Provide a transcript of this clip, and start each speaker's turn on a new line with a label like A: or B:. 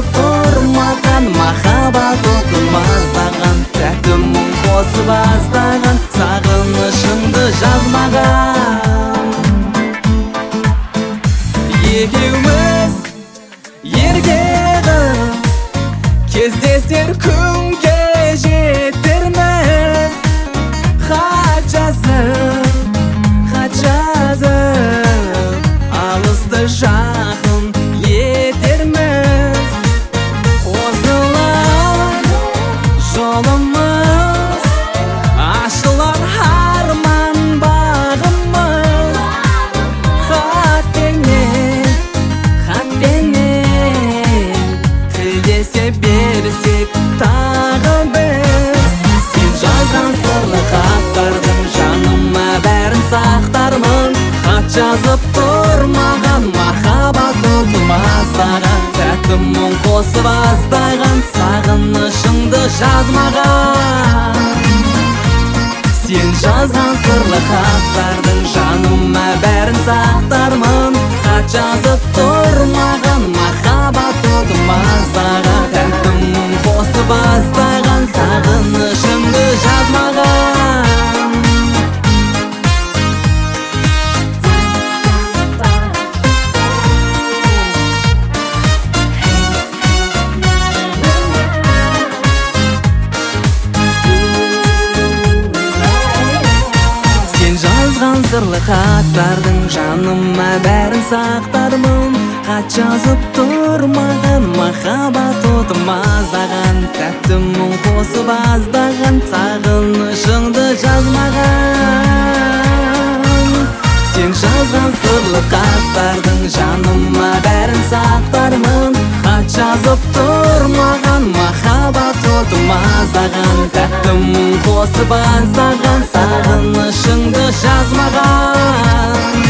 A: жазып тұрмаған, махаббат отын маздаған, тәтті мұң қосып аздаған, сағынышыңды жазмаған. Екеуміз ерке қыз, кездесер күнге жетерміз. Хат жазып, алысты жақын етерміз. Қосылар жолымыз, ашылар арман бағымыз. Хатпенен тілдесе берсек тағы біз. Сен жазған сырлы хаттардың жаныма бәрін сақтармын. Хат жазып тұрмаған, махаббат отын маздаған, тәтті мұң қосып аздаған, сағынышыңды жазмаған. Сен жазған сырлы хаттардың жаныма бәрін сақтармын. Хат жазып тұрмаған, махаббат отын маздаған, тәтті мұң қосып аздаған, сағынышыңды жазмаған. Сырлы хаттардың жаныма бәрін сақтармын. Хат жазып тұрмаған, махаббат отын маздаған, тәтті мұң қосып аздаған, сағынышыңды жазмаған. Сен жазған сырлы хаттардың жаныма бәрін сақтармын. Хат жазып тұрмаған, махаббат отын маздаған, тәтті мұң қосып аздаған, сағынышыңды жазмаған.